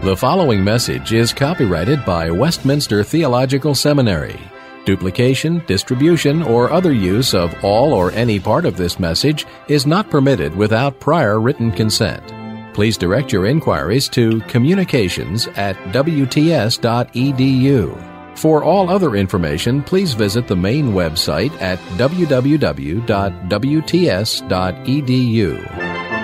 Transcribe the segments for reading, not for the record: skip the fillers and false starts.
The following message is copyrighted by Westminster Theological Seminary. Duplication, distribution, or other use of all or any part of this message is not permitted without prior written consent. Please direct your inquiries to communications@wts.edu. For all other information, please visit the main website at www.wts.edu.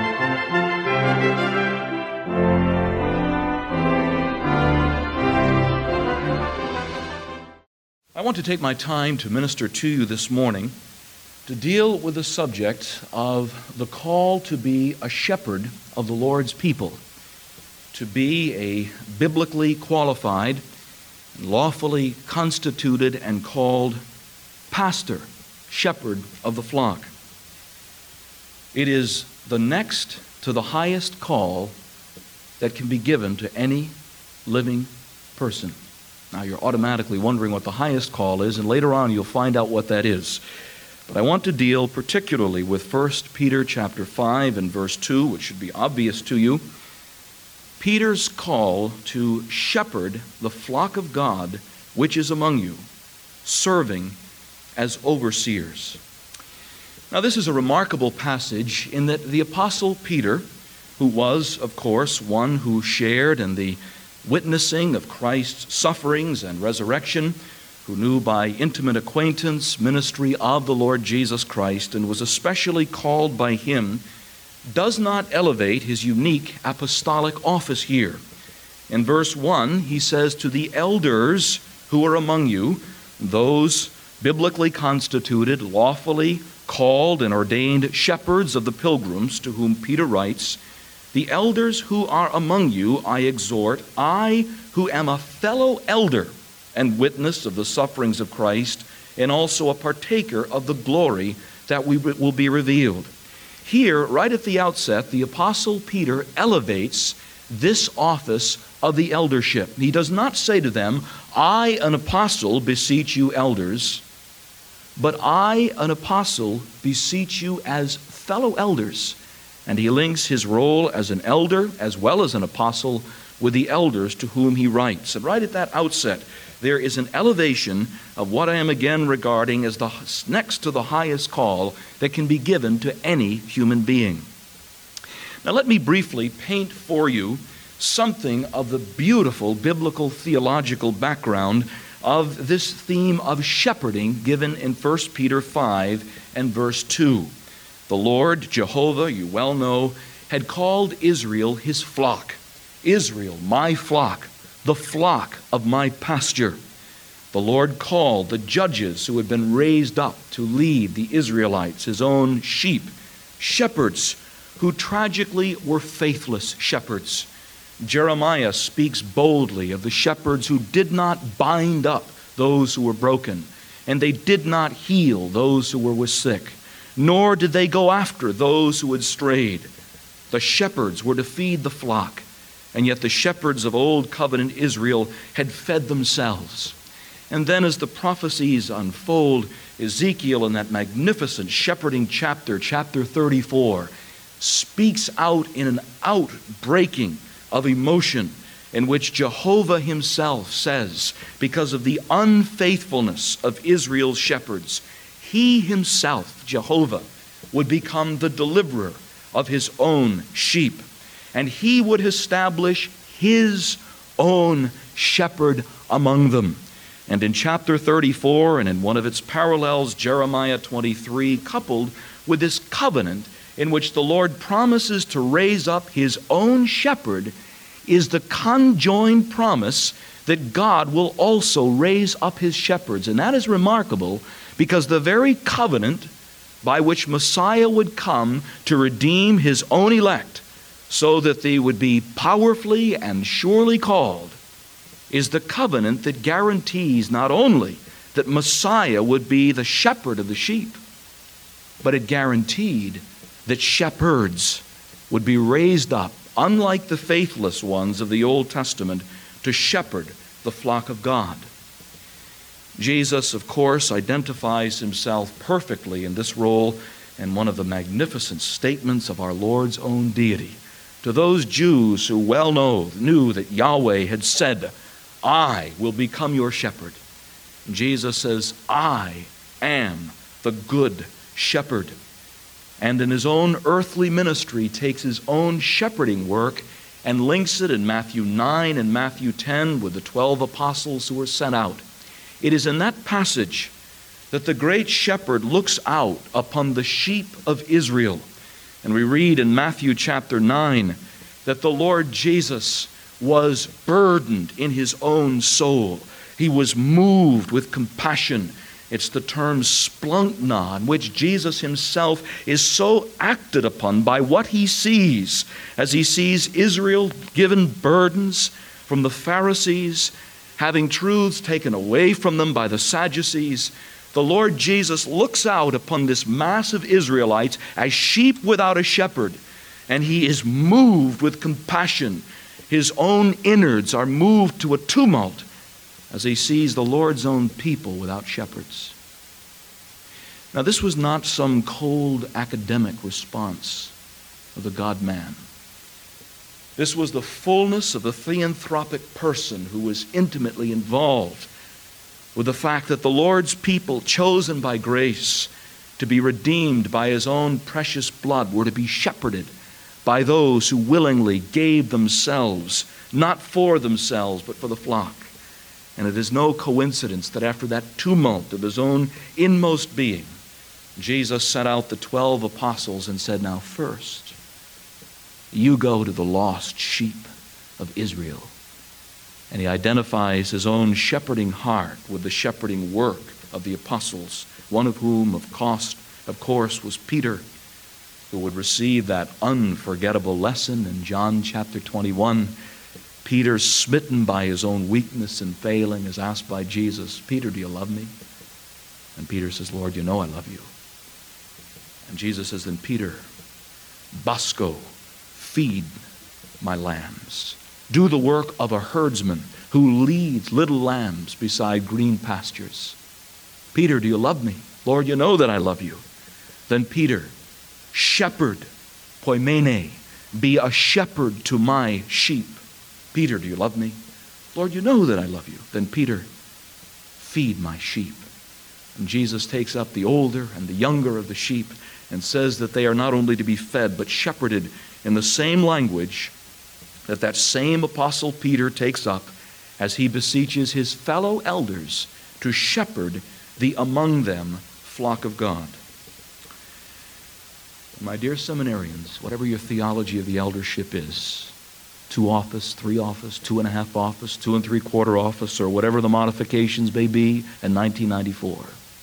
I want to take my time to minister to you this morning to deal with the subject of the call to be a shepherd of the Lord's people, to be a biblically qualified, lawfully constituted and called pastor, shepherd of the flock. It is the next to the highest call that can be given to any living person. Now, you're automatically wondering what the highest call is, and later on you'll find out what that is. But I want to deal particularly with 1 Peter chapter 5 and verse 2, which should be obvious to you. Peter's call to shepherd the flock of God which is among you, serving as overseers. Now, this is a remarkable passage in that the Apostle Peter, who was, of course, one who shared in the witnessing of Christ's sufferings and resurrection, who knew by intimate acquaintance ministry of the Lord Jesus Christ and was especially called by him, does not elevate his unique apostolic office here. In verse 1, he says, "To the elders who are among you," those biblically constituted, lawfully called and ordained shepherds of the pilgrims to whom Peter writes, "The elders who are among you I exhort, I who am a fellow elder and witness of the sufferings of Christ, and also a partaker of the glory that will be revealed." Here, right at the outset, the Apostle Peter elevates this office of the eldership. He does not say to them, "I, an apostle, beseech you elders," but "I, an apostle, beseech you as fellow elders." And he links his role as an elder as well as an apostle with the elders to whom he writes. And right at that outset, there is an elevation of what I am again regarding as the next to the highest call that can be given to any human being. Now, let me briefly paint for you something of the beautiful biblical theological background of this theme of shepherding given in 1 Peter 5 and verse 2. The Lord, Jehovah, you well know, had called Israel his flock. Israel, my flock, the flock of my pasture. The Lord called the judges who had been raised up to lead the Israelites, his own sheep, shepherds who tragically were faithless shepherds. Jeremiah speaks boldly of the shepherds who did not bind up those who were broken, and they did not heal those who were sick, nor did they go after those who had strayed. The shepherds were to feed the flock, and yet the shepherds of old covenant Israel had fed themselves. And then as the prophecies unfold, Ezekiel in that magnificent shepherding chapter 34, speaks out in an outbreaking of emotion in which Jehovah himself says, because of the unfaithfulness of Israel's shepherds, he himself, Jehovah, would become the deliverer of his own sheep, and he would establish his own shepherd among them. And in chapter 34, and in one of its parallels, Jeremiah 23, coupled with this covenant in which the Lord promises to raise up his own shepherd, is the conjoined promise that God will also raise up his shepherds. And that is remarkable, because the very covenant by which Messiah would come to redeem his own elect so that they would be powerfully and surely called is the covenant that guarantees not only that Messiah would be the shepherd of the sheep, but it guaranteed that shepherds would be raised up, unlike the faithless ones of the Old Testament, to shepherd the flock of God. Jesus, of course, identifies himself perfectly in this role, and one of the magnificent statements of our Lord's own deity to those Jews who well knew that Yahweh had said, I will become your shepherd. And Jesus says, I am the good shepherd. And in his own earthly ministry takes his own shepherding work and links it in Matthew 9 and Matthew 10 with the 12 apostles who were sent out. It is in that passage that the great shepherd looks out upon the sheep of Israel. And we read in Matthew chapter 9 that the Lord Jesus was burdened in his own soul. He was moved with compassion. It's the term splankna, in which Jesus himself is so acted upon by what he sees, as he sees Israel given burdens from the Pharisees, having truths taken away from them by the Sadducees. The Lord Jesus looks out upon this mass of Israelites as sheep without a shepherd, and he is moved with compassion. His own innards are moved to a tumult as he sees the Lord's own people without shepherds. Now, this was not some cold academic response of the God-man. This was the fullness of the theanthropic person who was intimately involved with the fact that the Lord's people, chosen by grace to be redeemed by his own precious blood, were to be shepherded by those who willingly gave themselves, not for themselves, but for the flock. And it is no coincidence that after that tumult of his own inmost being, Jesus sent out the 12 apostles and said, now first, you go to the lost sheep of Israel. And he identifies his own shepherding heart with the shepherding work of the apostles, one of whom, of course, was Peter, who would receive that unforgettable lesson in John chapter 21. Peter, smitten by his own weakness and failing, is asked by Jesus, Peter, do you love me? And Peter says, Lord, you know I love you. And Jesus says, then Peter, Bosco, feed my lambs. Do the work of a herdsman who leads little lambs beside green pastures. Peter, do you love me? Lord, you know that I love you. Then Peter, shepherd, poimene, be a shepherd to my sheep. Peter, do you love me? Lord, you know that I love you. Then Peter, feed my sheep. And Jesus takes up the older and the younger of the sheep and says that they are not only to be fed, but shepherded in the same language that same apostle Peter takes up as he beseeches his fellow elders to shepherd the among them flock of God. My dear seminarians, whatever your theology of the eldership is, 2 office, 3 office, 2.5 office, 2 3/4 office, or whatever the modifications may be in 1994,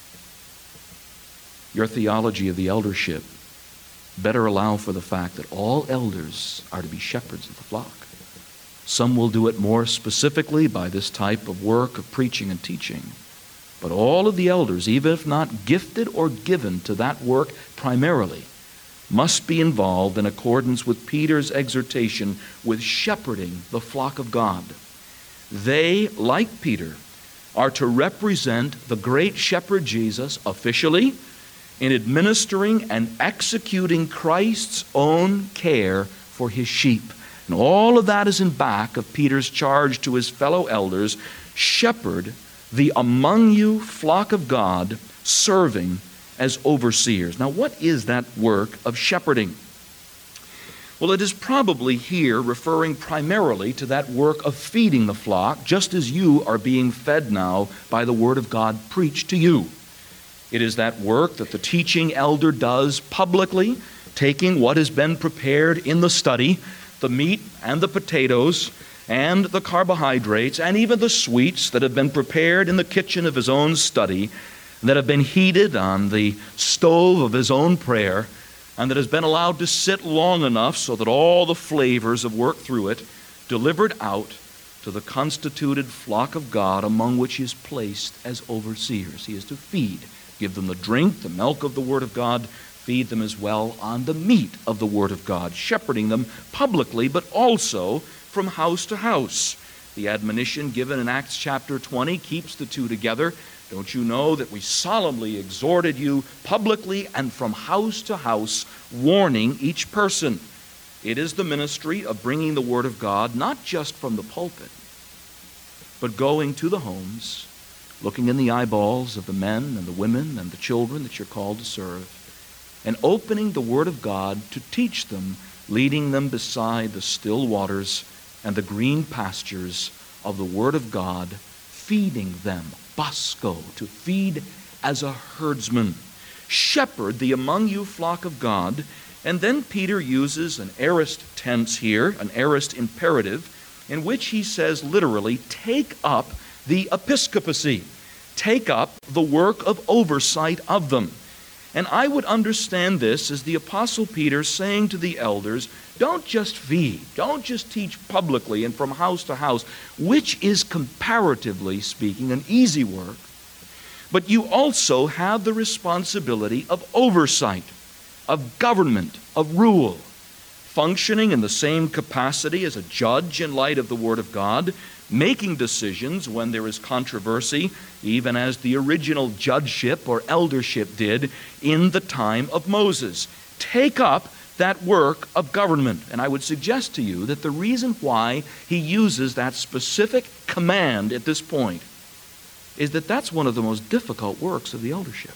your theology of the eldership better allow for the fact that all elders are to be shepherds of the flock. Some will do it more specifically by this type of work of preaching and teaching. But all of the elders, even if not gifted or given to that work primarily, must be involved in accordance with Peter's exhortation with shepherding the flock of God. They, like Peter, are to represent the great shepherd Jesus officially in administering and executing Christ's own care for his sheep. And all of that is in back of Peter's charge to his fellow elders, shepherd the among you flock of God, serving as overseers. Now, what is that work of shepherding? Well, it is probably here referring primarily to that work of feeding the flock, just as you are being fed now by the Word of God preached to you. It is that work that the teaching elder does publicly, taking what has been prepared in the study, the meat and the potatoes and the carbohydrates and even the sweets that have been prepared in the kitchen of his own study, that have been heated on the stove of his own prayer, and that has been allowed to sit long enough so that all the flavors have worked through it, delivered out to the constituted flock of God among which he is placed as overseers. He is to feed, give them the drink, the milk of the Word of God, feed them as well on the meat of the Word of God, shepherding them publicly, but also from house to house. The admonition given in Acts chapter 20 keeps the two together. Don't you know that we solemnly exhorted you publicly and from house to house, warning each person? It is the ministry of bringing the Word of God, not just from the pulpit, but going to the homes, looking in the eyeballs of the men and the women and the children that you're called to serve, and opening the Word of God to teach them, leading them beside the still waters and the green pastures of the Word of God, feeding them, basko, to feed as a herdsman. Shepherd the among you flock of God. And then Peter uses an aorist tense here, an aorist imperative, in which he says literally, take up the episcopacy. Take up the work of oversight of them. And I would understand this as the Apostle Peter saying to the elders, don't just feed, don't just teach publicly and from house to house, which is comparatively speaking an easy work, but you also have the responsibility of oversight, of government, of rule, functioning in the same capacity as a judge in light of the Word of God, making decisions when there is controversy, even as the original judgeship or eldership did in the time of Moses. Take up that work of government. And I would suggest to you that the reason why he uses that specific command at this point is that that's one of the most difficult works of the eldership.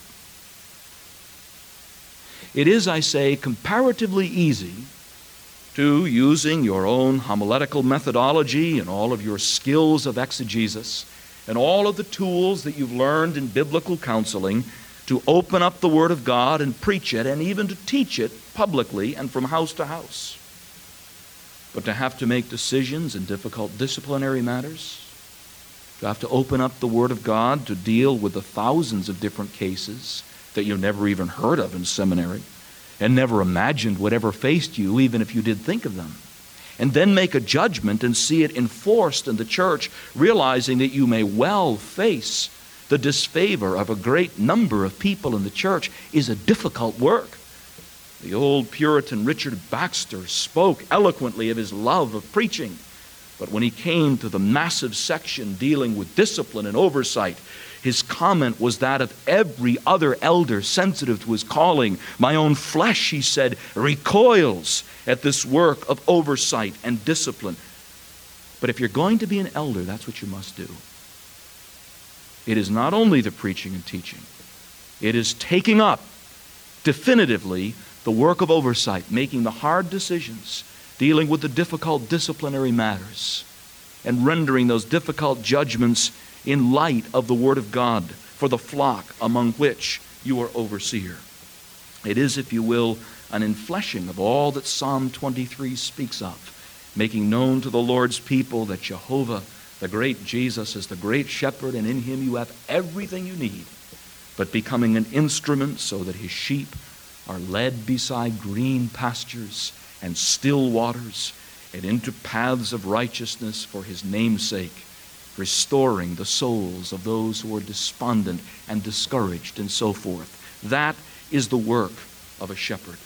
It is, I say, comparatively easy to, using your own homiletical methodology and all of your skills of exegesis and all of the tools that you've learned in biblical counseling, to open up the Word of God and preach it and even to teach it publicly and from house to house. But to have to make decisions in difficult disciplinary matters, to have to open up the Word of God to deal with the thousands of different cases that you've never even heard of in seminary and never imagined would ever face you, even if you did think of them, and then make a judgment and see it enforced in the church, realizing that you may well face the disfavor of a great number of people in the church, is a difficult work. The old Puritan Richard Baxter spoke eloquently of his love of preaching, but when he came to the massive section dealing with discipline and oversight, his comment was that of every other elder sensitive to his calling. My own flesh, he said, recoils at this work of oversight and discipline. But if you're going to be an elder, that's what you must do. It is not only the preaching and teaching. It is taking up definitively the work of oversight, making the hard decisions, dealing with the difficult disciplinary matters, and rendering those difficult judgments in light of the Word of God for the flock among which you are overseer. It is, if you will, an infleshing of all that Psalm 23 speaks of, making known to the Lord's people that Jehovah, the great Jesus, is the great shepherd, and in Him you have everything you need, but becoming an instrument so that His sheep are led beside green pastures and still waters and into paths of righteousness for His name's sake, restoring the souls of those who are despondent and discouraged and so forth. That is the work of a shepherd.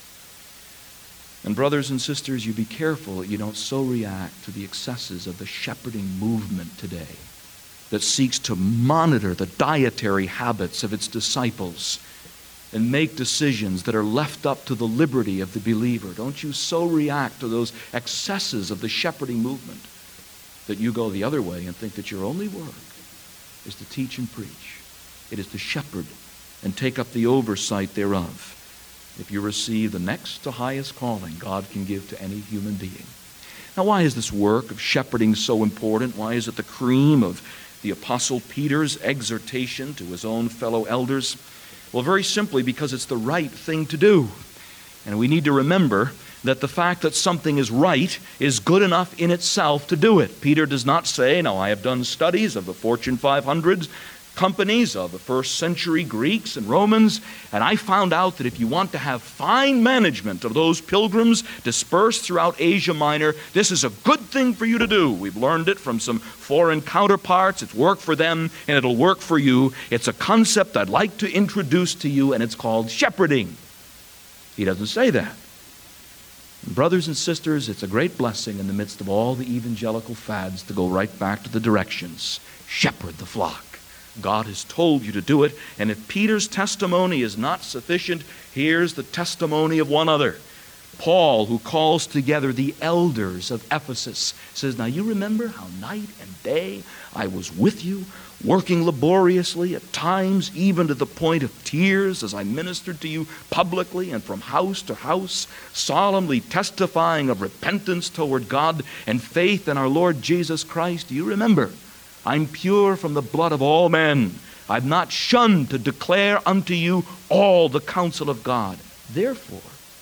And brothers and sisters, you be careful that you don't so react to the excesses of the shepherding movement today that seeks to monitor the dietary habits of its disciples and make decisions that are left up to the liberty of the believer. Don't you so react to those excesses of the shepherding movement that you go the other way and think that your only work is to teach and preach. It is to shepherd and take up the oversight thereof. If you receive the next to highest calling God can give to any human being. Now, why is this work of shepherding so important? Why is it the cream of the Apostle Peter's exhortation to his own fellow elders? Well, very simply because it's the right thing to do. And we need to remember that the fact that something is right is good enough in itself to do it. Peter does not say, now I have done studies of the Fortune 500 companies of the first century Greeks and Romans, and I found out that if you want to have fine management of those pilgrims dispersed throughout Asia Minor, this is a good thing for you to do. We've learned it from some foreign counterparts. It's worked for them, and it'll work for you. It's a concept I'd like to introduce to you, and it's called shepherding. He doesn't say that. Brothers and sisters, it's a great blessing in the midst of all the evangelical fads to go right back to the directions. Shepherd the flock. God has told you to do it, and if Peter's testimony is not sufficient, here's the testimony of one other. Paul, who calls together the elders of Ephesus, says, now you remember how night and day I was with you, working laboriously, at times even to the point of tears, as I ministered to you publicly and from house to house, solemnly testifying of repentance toward God and faith in our Lord Jesus Christ. Do you remember? I'm pure from the blood of all men. I've not shunned to declare unto you all the counsel of God. Therefore,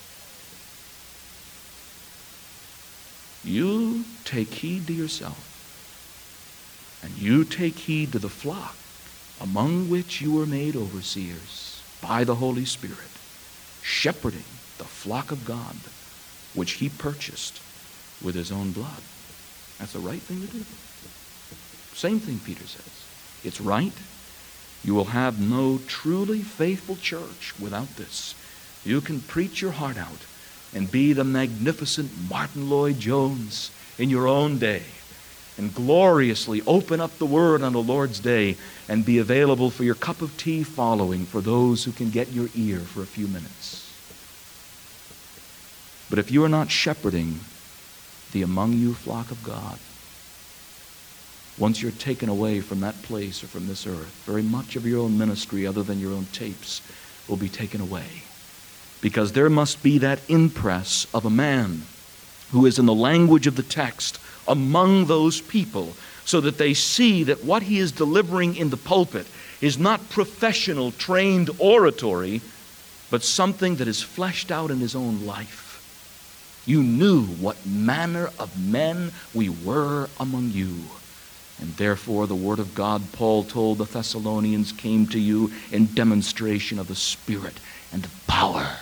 you take heed to yourself, and you take heed to the flock among which you were made overseers by the Holy Spirit, shepherding the flock of God, which he purchased with his own blood. That's the right thing to do. Same thing Peter says. It's right. You will have no truly faithful church without this. You can preach your heart out and be the magnificent Martin Lloyd-Jones in your own day, and gloriously open up the Word on the Lord's day and be available for your cup of tea following for those who can get your ear for a few minutes. But if you are not shepherding the among you flock of God, once you're taken away from that place or from this earth, very much of your own ministry other than your own tapes will be taken away. Because there must be that impress of a man who is in the language of the text among those people, so that they see that what he is delivering in the pulpit is not professional, trained oratory, but something that is fleshed out in his own life. You knew what manner of men we were among you. And therefore the word of God, Paul told the Thessalonians, came to you in demonstration of the Spirit and of power.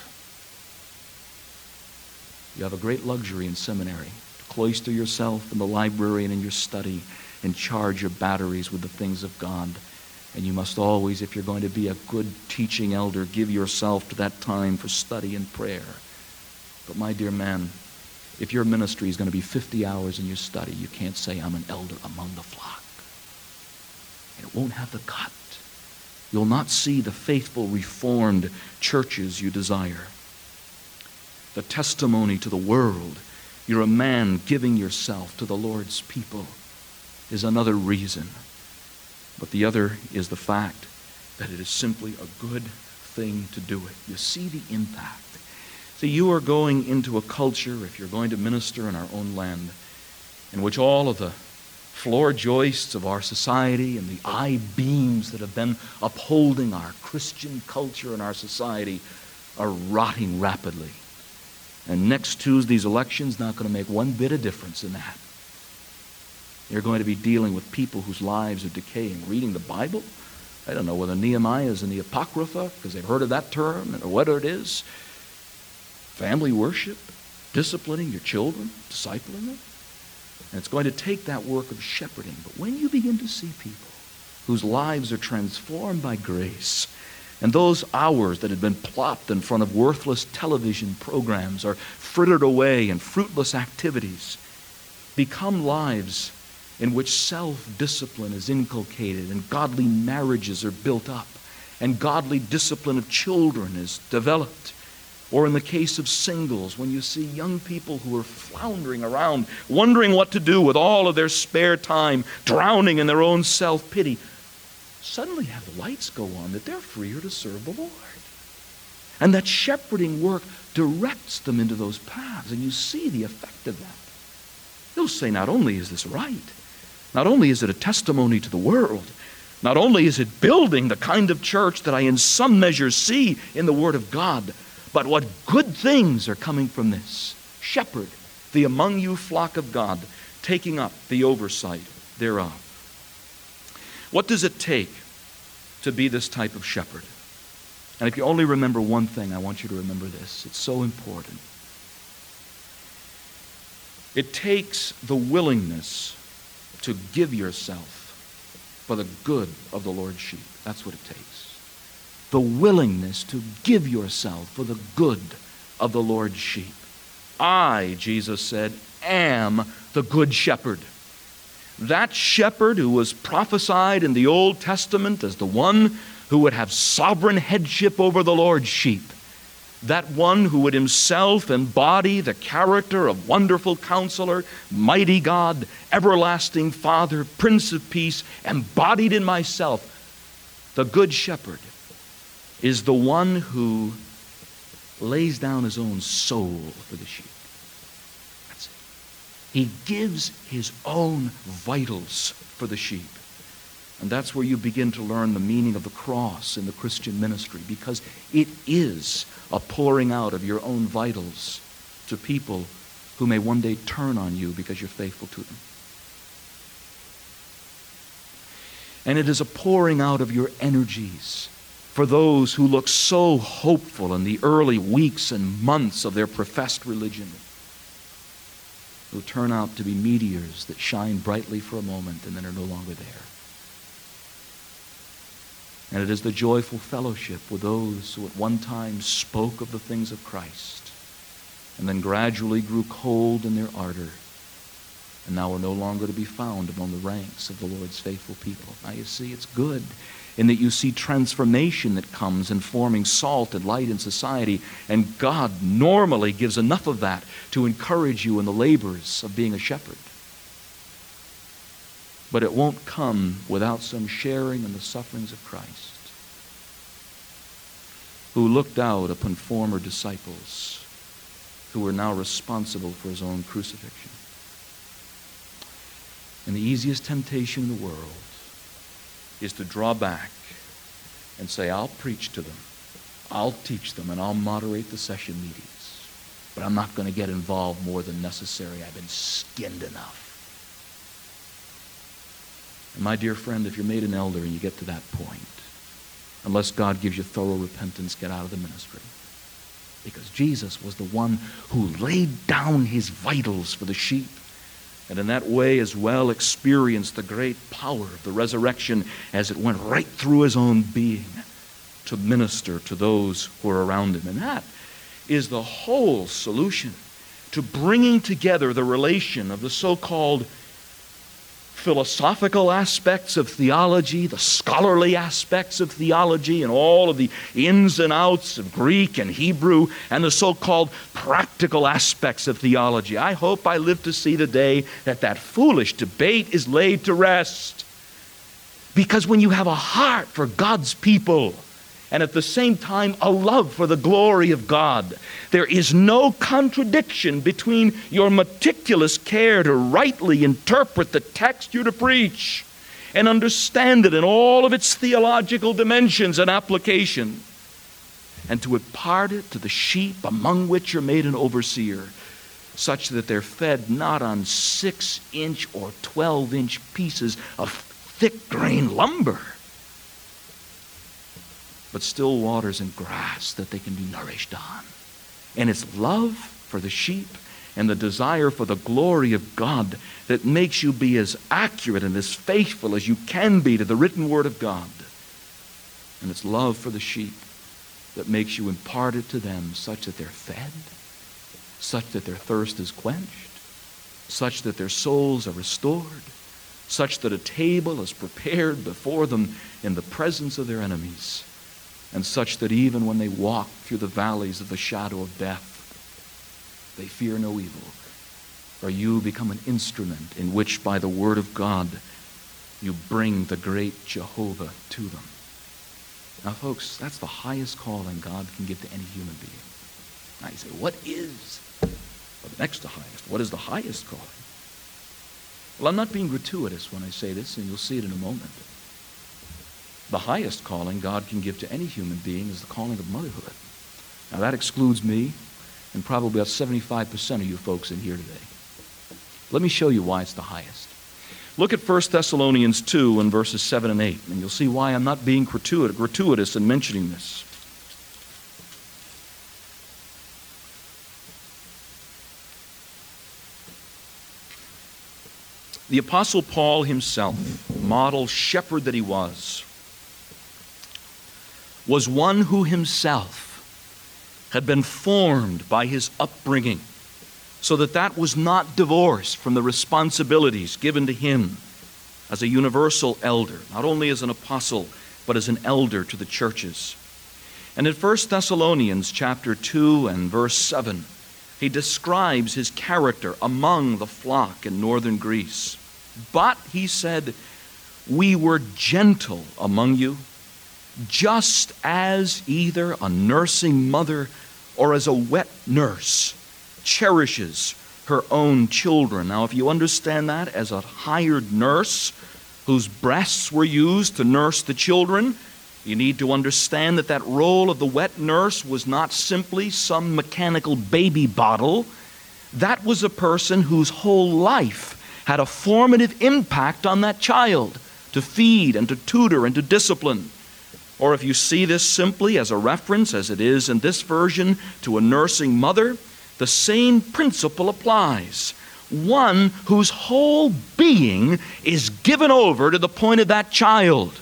You have a great luxury in seminary to cloister yourself in the library and in your study and charge your batteries with the things of God. And you must always, if you're going to be a good teaching elder, give yourself to that time for study and prayer. But my dear man, if your ministry is going to be 50 hours in your study, you can't say, I'm an elder among the flock. And it won't have the cut. You'll not see the faithful, reformed churches you desire. The testimony to the world, you're a man giving yourself to the Lord's people, is another reason. But the other is the fact that it is simply a good thing to do it. You see the impact. See, you are going into a culture, if you're going to minister in our own land, in which all of the floor joists of our society and the I-beams that have been upholding our Christian culture and our society are rotting rapidly. And next Tuesday's election's not going to make one bit of difference in that. You're going to be dealing with people whose lives are decaying. Reading the Bible, I don't know whether Nehemiah is in the Apocrypha, because they've heard of that term, or whether it is. Family worship, disciplining your children, discipling them. And it's going to take that work of shepherding. But when you begin to see people whose lives are transformed by grace, and those hours that had been plopped in front of worthless television programs are frittered away in fruitless activities, become lives in which self-discipline is inculcated and godly marriages are built up and godly discipline of children is developed. Or in the case of singles, when you see young people who are floundering around, wondering what to do with all of their spare time, drowning in their own self-pity, suddenly have the lights go on that they're freer to serve the Lord. And that shepherding work directs them into those paths, and you see the effect of that. You'll say, not only is this right, not only is it a testimony to the world, not only is it building the kind of church that I in some measure see in the Word of God, but what good things are coming from this. Shepherd the among you flock of God, taking up the oversight thereof. What does it take to be this type of shepherd? And if you only remember one thing, I want you to remember this. It's so important. It takes the willingness to give yourself for the good of the Lord's sheep. That's what it takes. The willingness to give yourself for the good of the Lord's sheep. I, Jesus said, am the good shepherd. That shepherd who was prophesied in the Old Testament as the one who would have sovereign headship over the Lord's sheep. that one who would himself embody the character of Wonderful Counselor, Mighty God, Everlasting Father, Prince of Peace, embodied in myself, the Good Shepherd, is the one who lays down his own soul for the sheep. That's it. He gives his own vitals for the sheep. And that's where you begin to learn the meaning of the cross in the Christian ministry, because it is a pouring out of your own vitals to people who may one day turn on you because you're faithful to them. And it is a pouring out of your energies for those who look so hopeful in the early weeks and months of their professed religion, who turn out to be meteors that shine brightly for a moment and then are no longer there. And it is the joyful fellowship with those who at one time spoke of the things of Christ and then gradually grew cold in their ardor and now are no longer to be found among the ranks of the Lord's faithful people. Now you see, it's good in that you see transformation that comes in forming salt and light in society, and God normally gives enough of that to encourage you in the labors of being a shepherd. But it won't come without some sharing in the sufferings of Christ, who looked out upon former disciples who were now responsible for his own crucifixion. And the easiest temptation in the world is to draw back and say, I'll preach to them, I'll teach them, and I'll moderate the session meetings, but I'm not going to get involved more than necessary. I've been skinned enough. And my dear friend, if you're made an elder and you get to that point, unless God gives you thorough repentance, get out of the ministry. Because Jesus was the one who laid down his vitals for the sheep, and in that way as well experienced the great power of the resurrection as it went right through his own being to minister to those who are around him. And that is the whole solution to bringing together the relation of the so-called philosophical aspects of theology, the scholarly aspects of theology, and all of the ins and outs of Greek and Hebrew, and the so-called practical aspects of theology. I hope I live to see the day that that foolish debate is laid to rest. Because when you have a heart for God's people, and at the same time a love for the glory of God, there is no contradiction between your meticulous care to rightly interpret the text you're to preach and understand it in all of its theological dimensions and application, and to impart it to the sheep among which you're made an overseer, such that they're fed not on 6-inch or 12-inch pieces of thick-grained lumber, but still waters and grass that they can be nourished on. And it's love for the sheep and the desire for the glory of God that makes you be as accurate and as faithful as you can be to the written word of God. And it's love for the sheep that makes you impart it to them such that they're fed, such that their thirst is quenched, such that their souls are restored, such that a table is prepared before them in the presence of their enemies, and such that even when they walk through the valleys of the shadow of death, they fear no evil. For you become an instrument in which by the word of God you bring the great Jehovah to them. Now folks, that's the highest calling God can give to any human being. Now you say, what is the next to highest? What is the highest calling? Well, I'm not being gratuitous when I say this, and you'll see it in a moment. The highest calling God can give to any human being is the calling of motherhood. Now that excludes me and probably about 75% of you folks in here today. Let me show you why it's the highest. Look at 1 Thessalonians 2 and verses 7 and 8, and you'll see why I'm not being gratuitous in mentioning this. The Apostle Paul himself, model shepherd that he was one who himself had been formed by his upbringing so that that was not divorced from the responsibilities given to him as a universal elder, not only as an apostle, but as an elder to the churches. And in 1 Thessalonians chapter 2 and verse 7, he describes his character among the flock in northern Greece. But, he said, we were gentle among you, just as either a nursing mother or as a wet nurse cherishes her own children. Now, if you understand that as a hired nurse whose breasts were used to nurse the children, you need to understand that that role of the wet nurse was not simply some mechanical baby bottle. That was a person whose whole life had a formative impact on that child, to feed and to tutor and to discipline. Or if you see this simply as a reference, as it is in this version, to a nursing mother, the same principle applies. One whose whole being is given over to the point of that child.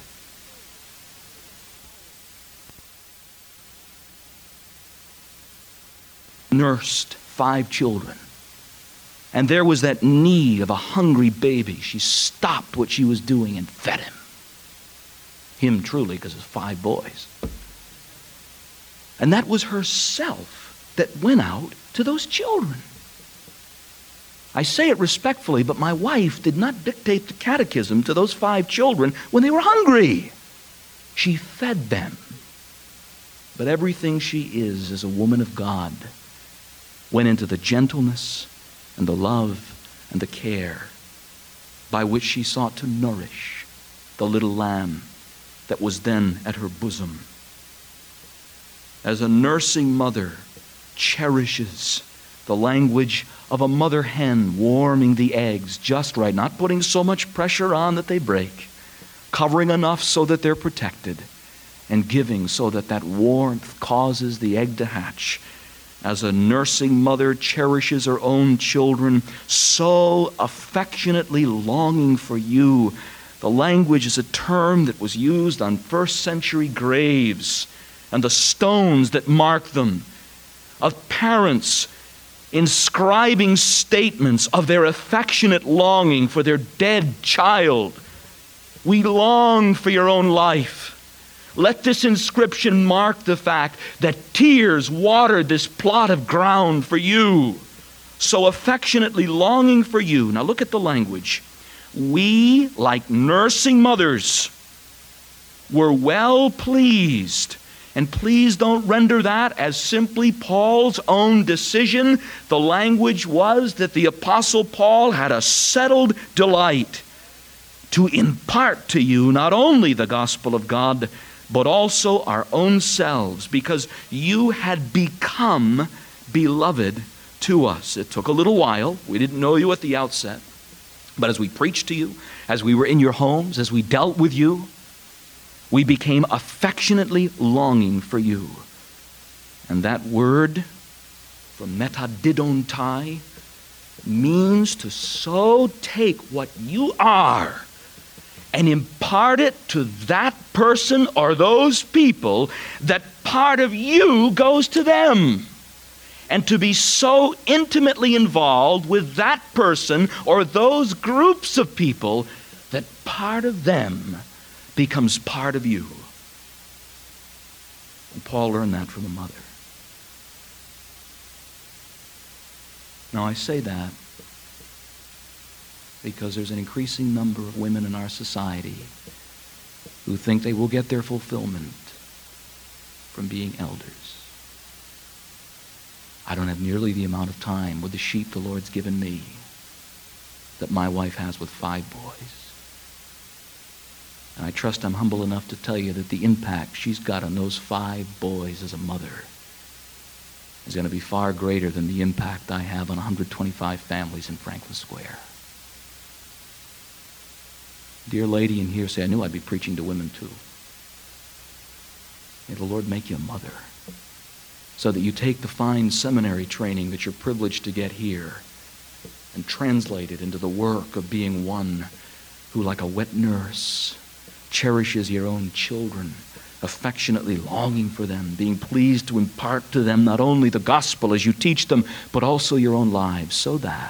Nursed 5 children. And there was that need of a hungry baby. She stopped what she was doing and fed him. Him truly, because it's 5 boys. And that was herself that went out to those children. I say it respectfully, but my wife did not dictate the catechism to those 5 children when they were hungry. She fed them. But everything she is as a woman of God went into the gentleness and the love and the care by which she sought to nourish the little lamb that was then at her bosom. As a nursing mother cherishes the language of a mother hen warming the eggs just right, not putting so much pressure on that they break, covering enough so that they're protected, and giving so that that warmth causes the egg to hatch. As a nursing mother cherishes her own children, so affectionately longing for you. The language is a term that was used on first century graves and the stones that mark them, of parents inscribing statements of their affectionate longing for their dead child. We long for your own life. Let this inscription mark the fact that tears watered this plot of ground for you, so affectionately longing for you. Now look at the language. We, like nursing mothers, were well pleased. And please don't render that as simply Paul's own decision. The language was that the Apostle Paul had a settled delight to impart to you not only the gospel of God, but also our own selves, because you had become beloved to us. It took a little while. We didn't know you at the outset. But as we preached to you, as we were in your homes, as we dealt with you, we became affectionately longing for you. And that word, from metadidontai, means to so take what you are and impart it to that person or those people that part of you goes to them. And to be so intimately involved with that person or those groups of people that part of them becomes part of you. And Paul learned that from a mother. Now I say that because there's an increasing number of women in our society who think they will get their fulfillment from being elders. I don't have nearly the amount of time with the sheep the Lord's given me that my wife has with 5 boys. And I trust I'm humble enough to tell you that the impact she's got on those 5 boys as a mother is going to be far greater than the impact I have on 125 families in Franklin Square. Dear lady in here, say, I knew I'd be preaching to women too. May the Lord make you a mother, so that you take the fine seminary training that you're privileged to get here and translate it into the work of being one who, like a wet nurse, cherishes your own children, affectionately longing for them, being pleased to impart to them not only the gospel as you teach them, but also your own lives, so that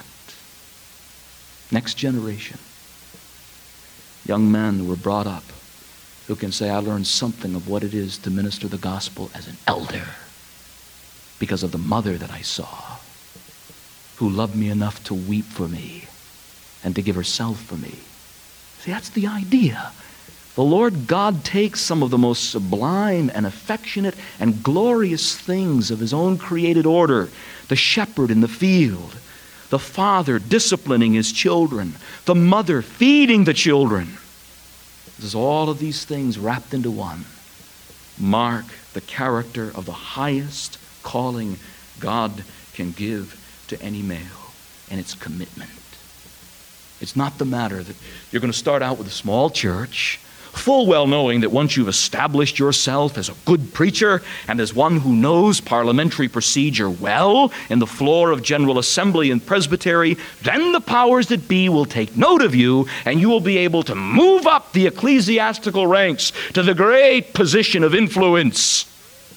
next generation, young men who were brought up who can say, I learned something of what it is to minister the gospel as an elder because of the mother that I saw, who loved me enough to weep for me and to give herself for me. See, that's the idea. The Lord God takes some of the most sublime and affectionate and glorious things of his own created order, the shepherd in the field, the father disciplining his children, the mother feeding the children. There's all of these things wrapped into one. Mark the character of the highest calling God can give to any male, and it's commitment. It's not the matter that you're going to start out with a small church, full well knowing that once you've established yourself as a good preacher and as one who knows parliamentary procedure well in the floor of General Assembly and Presbytery, then the powers that be will take note of you and you will be able to move up the ecclesiastical ranks to the great position of influence.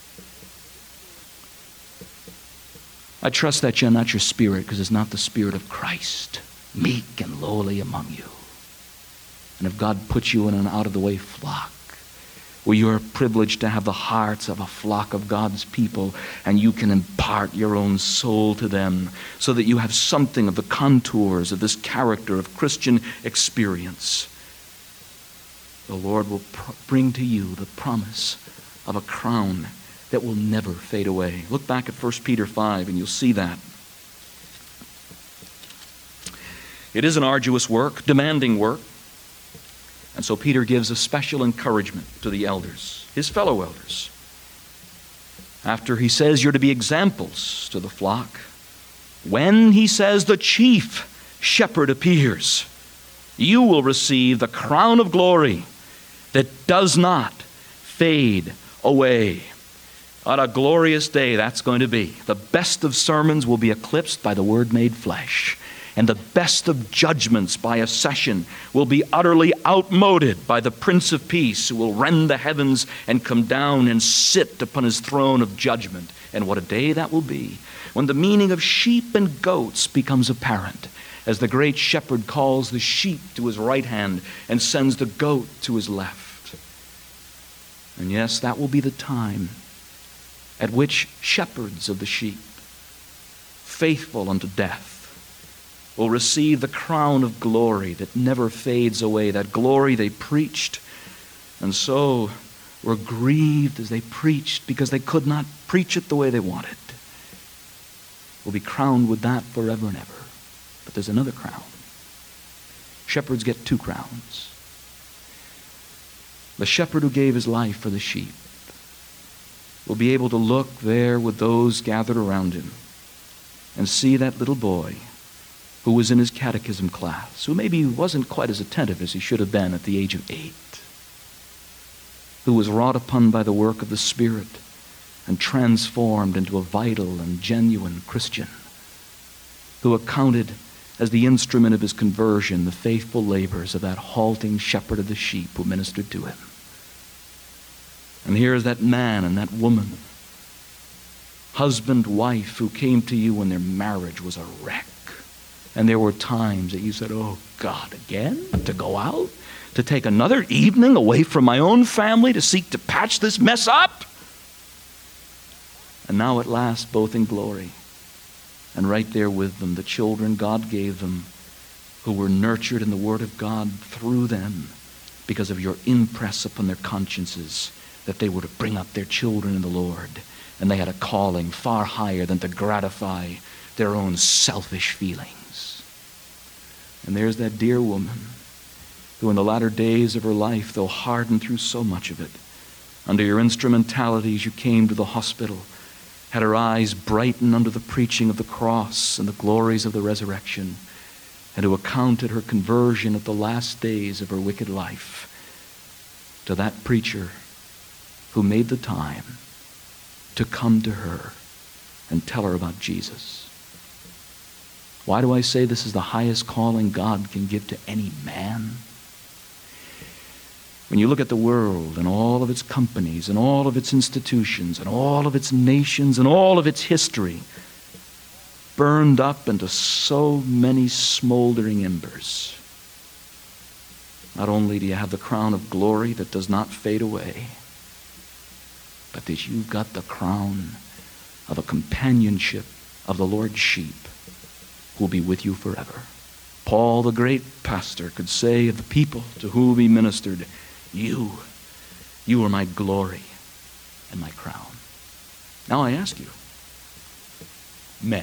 I trust that you're not your spirit, because it's not the spirit of Christ, meek and lowly among you. And if God puts you in an out-of-the-way flock, where you're privileged to have the hearts of a flock of God's people, and you can impart your own soul to them so that you have something of the contours of this character of Christian experience, the Lord will bring to you the promise of a crown that will never fade away. Look back at 1 Peter 5 and you'll see that. It is an arduous work, demanding work. And so Peter gives a special encouragement to the elders, his fellow elders. After he says you're to be examples to the flock, when he says the chief shepherd appears, you will receive the crown of glory that does not fade away. What a glorious day that's going to be. The best of sermons will be eclipsed by the Word made flesh. And the best of judgments by a session will be utterly outmoded by the Prince of Peace, who will rend the heavens and come down and sit upon his throne of judgment. And what a day that will be, when the meaning of sheep and goats becomes apparent, as the great shepherd calls the sheep to his right hand and sends the goat to his left. And yes, that will be the time at which shepherds of the sheep, faithful unto death, will receive the crown of glory that never fades away, that glory they preached, and so were grieved as they preached because they could not preach it the way they wanted. Will be crowned with that forever and ever. But there's another crown. Shepherds get two crowns. The shepherd who gave his life for the sheep will be able to look there with those gathered around him and see that little boy who was in his catechism class, who maybe wasn't quite as attentive as he should have been at the age of 8, who was wrought upon by the work of the Spirit and transformed into a vital and genuine Christian, who accounted as the instrument of his conversion the faithful labors of that halting shepherd of the sheep who ministered to him. And here is that man and that woman, husband, wife, who came to you when their marriage was a wreck. And there were times that you said, oh God, again? To go out? To take another evening away from my own family to seek to patch this mess up? And now at last, both in glory, and right there with them, the children God gave them, who were nurtured in the Word of God through them because of your impress upon their consciences that they were to bring up their children in the Lord. And they had a calling far higher than to gratify their own selfish feelings. And there's that dear woman who in the latter days of her life, though hardened through so much of it, under your instrumentality as you came to the hospital, had her eyes brighten under the preaching of the cross and the glories of the resurrection, and who accounted her conversion at the last days of her wicked life to that preacher who made the time to come to her and tell her about Jesus. Why do I say this is the highest calling God can give to any man? When you look at the world and all of its companies and all of its institutions and all of its nations and all of its history burned up into so many smoldering embers, Not only do you have the crown of glory that does not fade away, but that you've got the crown of a companionship of the Lord's sheep who will be with you forever. Paul, the great pastor, could say of the people to whom he ministered, you are my glory and my crown. Now I ask you, men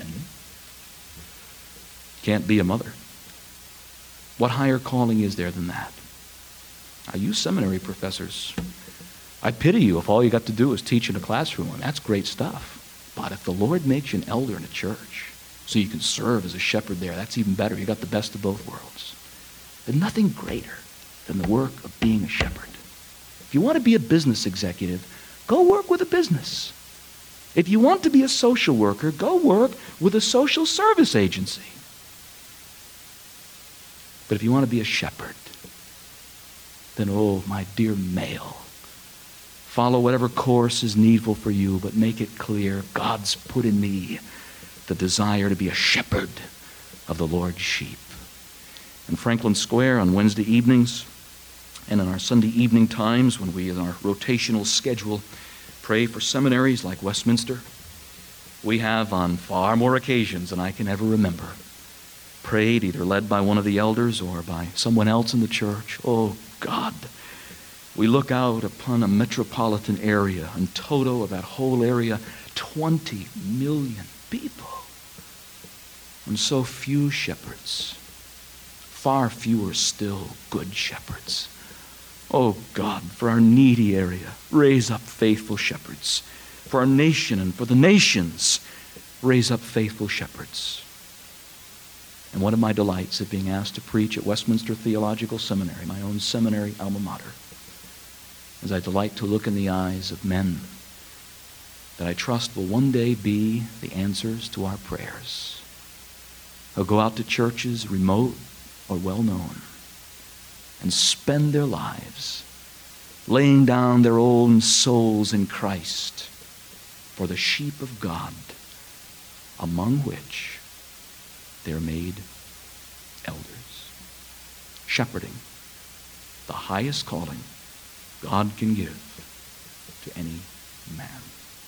can't be a mother. What higher calling is there than that? Now, you seminary professors, I pity you if all you got to do is teach in a classroom. And that's great stuff. But if the Lord makes you an elder in a church so you can serve as a shepherd there, that's even better. You got the best of both worlds. There's nothing greater than the work of being a shepherd. If you want to be a business executive, go work with a business. If you want to be a social worker, go work with a social service agency. But if you want to be a shepherd, then, oh, my dear male, follow whatever course is needful for you, but make it clear God's put in me the desire to be a shepherd of the Lord's sheep. In Franklin Square on Wednesday evenings and in our Sunday evening times when we, in our rotational schedule, pray for seminaries like Westminster, we have on far more occasions than I can ever remember prayed, either led by one of the elders or by someone else in the church. Oh God, we look out upon a metropolitan area, in toto of that whole area, 20 million people, and so few shepherds, far fewer still good shepherds. Oh God, for our needy area, raise up faithful shepherds. For our nation and for the nations, raise up faithful shepherds. And one of my delights of being asked to preach at Westminster Theological Seminary, my own seminary alma mater, is I delight to look in the eyes of men that I trust will one day be the answers to our prayers. They'll go out to churches remote or well-known and spend their lives laying down their own souls in Christ for the sheep of God, among which they're made elders. Shepherding, the highest calling God can give to any man.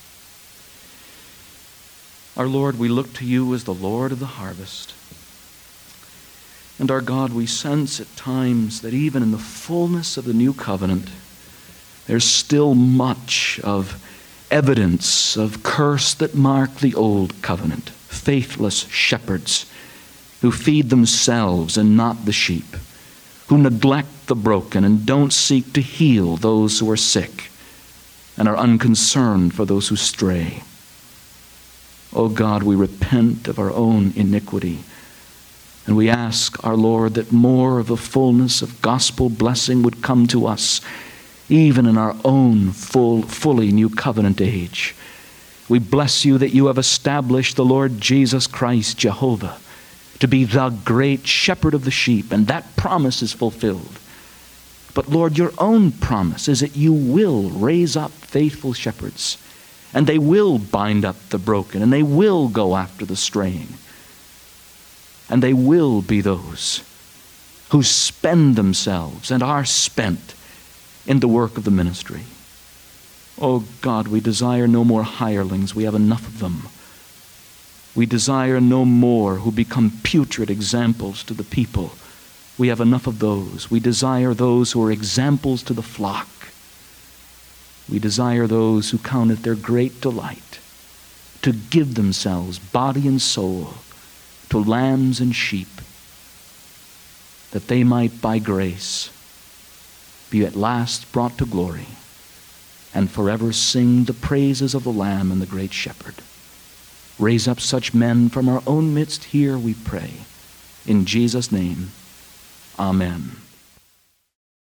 Our Lord, we look to you as the Lord of the harvest. And our God, we sense at times that even in the fullness of the new covenant, there's still much of evidence of curse that marked the old covenant. Faithless shepherds who feed themselves and not the sheep, who neglect the broken and don't seek to heal those who are sick and are unconcerned for those who stray. Oh God, we repent of our own iniquity, and we ask, our Lord, that more of the fullness of gospel blessing would come to us, even in our own fully new covenant age. We bless you that you have established the Lord Jesus Christ, Jehovah, to be the great shepherd of the sheep, and that promise is fulfilled. But Lord, your own promise is that you will raise up faithful shepherds, and they will bind up the broken, and they will go after the straying, and they will be those who spend themselves and are spent in the work of the ministry. Oh God, we desire no more hirelings. We have enough of them. We desire no more who become putrid examples to the people. We have enough of those. We desire those who are examples to the flock. We desire those who count it their great delight to give themselves, body and soul, to lambs and sheep, that they might by grace be at last brought to glory and forever sing the praises of the Lamb and the great Shepherd. Raise up such men from our own midst here, we pray. In Jesus' name, amen.